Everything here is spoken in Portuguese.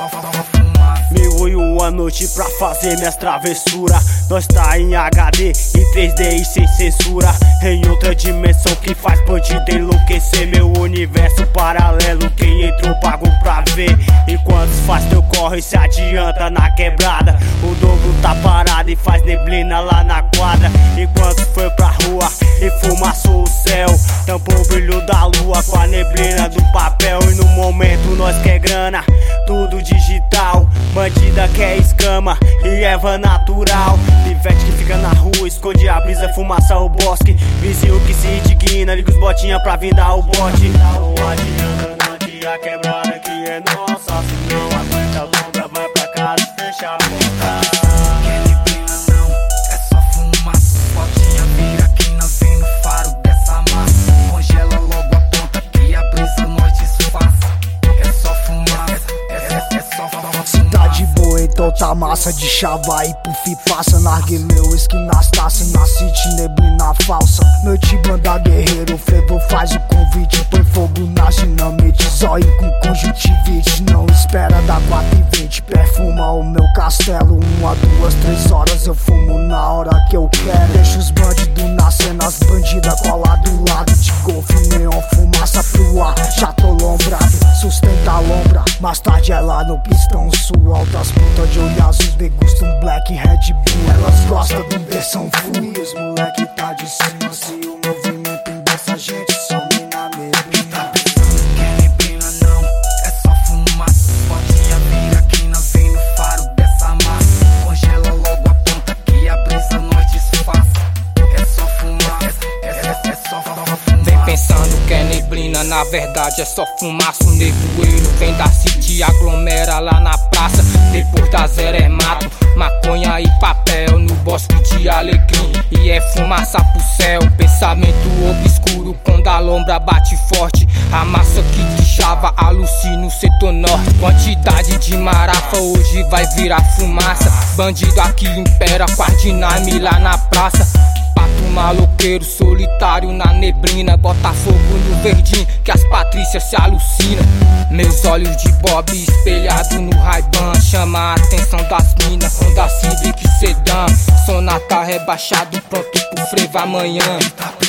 1.001 noite pra fazer minhas travessuras. Nós tá em HD, em 3D e sem censura. Em outra dimensão que faz bandido enlouquecer. Meu universo paralelo, quem entrou pagou pra ver. Enquanto faz teu corre se adianta na quebrada. O dobro tá parado e faz neblina lá na quadra. Enquanto foi pra rua e fumaçou o céu, tampou o brilho da lua com a neblina do papel. E no momento nós quer grana, tudo digital. Bandida quer escama e erva natural. Pivete que fica na rua, esconde a brisa, fumaça o bosque. Vizinho que se indigna, liga os botinha pra vir dar o bote. Não adianta não que a quebrada que é nossa. Se não aguenta a lombra, vai pra casa e fecha a porta. Então tá massa de chava e puff passa. Narguileu, whisky nas taças, na city, neblina falsa. Noite, banda, guerreiro, fervo faz o convite. Põe fogo nas dinamite, zóio com conjuntivite. Não espera da 4h20, perfuma o meu castelo. 1 a 2, 3 horas eu fumo na hora que eu quero. Deixa os bandidos na cena, as bandidas colar do lado. De golfe, neon, fumaça pro ar, já tô lombrado. Sustenta a lombra, mais tarde é lá no pistão sul. Altas putas de olho azul degustam Black Red Bull. Elas gostam de versão full. E os moleque tá de cima, se o movimento dessa gente some na neblina. Pensando que é neblina não, é só fumaça. Botinha vira aqui na vem no faro dessa massa. Congela logo a ponta que a brisa nós disfarça. É só fumaça, é só fumaça. Vem pensando que é neblina, na verdade é só fumaça. O nevoeiro vem da city, aglomera lá na praça. Depois da zero é mato, maconha e papel no bosque de alecrim. E é fumaça pro céu, pensamento obscuro quando a lombra bate forte. A massa que deixava alucina no setor norte. Quantidade de marafa hoje vai virar fumaça. Bandido aqui impera com a diname lá na praça. Pato maloqueiro, solitário na neblina. Bota fogo no verdinho que as patrícias se alucinam. Meus olhos de Bob espelhado no Ray-Ban chama a atenção das minas. Honda Civic Sedan, Sonata rebaixado, pronto pro frevo amanhã.